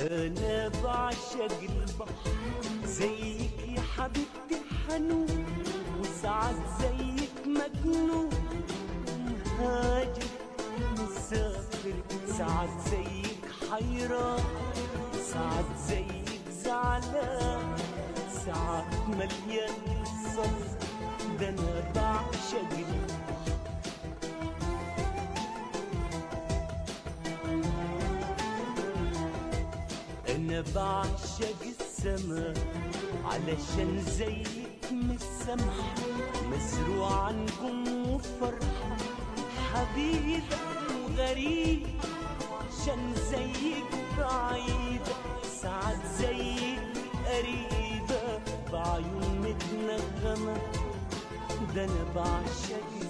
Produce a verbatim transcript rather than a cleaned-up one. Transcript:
انا بعشق البحر زيك يا حبيبتي حنون، وساعات زيك مجنون مهاجر مسافر، ساعات زيك حيران، ساعات زيك زعلان، ساعات مليان صبر، ده انا بعشق البحر. أنا بعشق السما علشان زيك مسامحة، مزروعة نجوم وفرحة، حبيبة وغريبة عشان زيك بعيدة، ساعات زيك قريبة بعيون متنغمة، ده أنا بعشق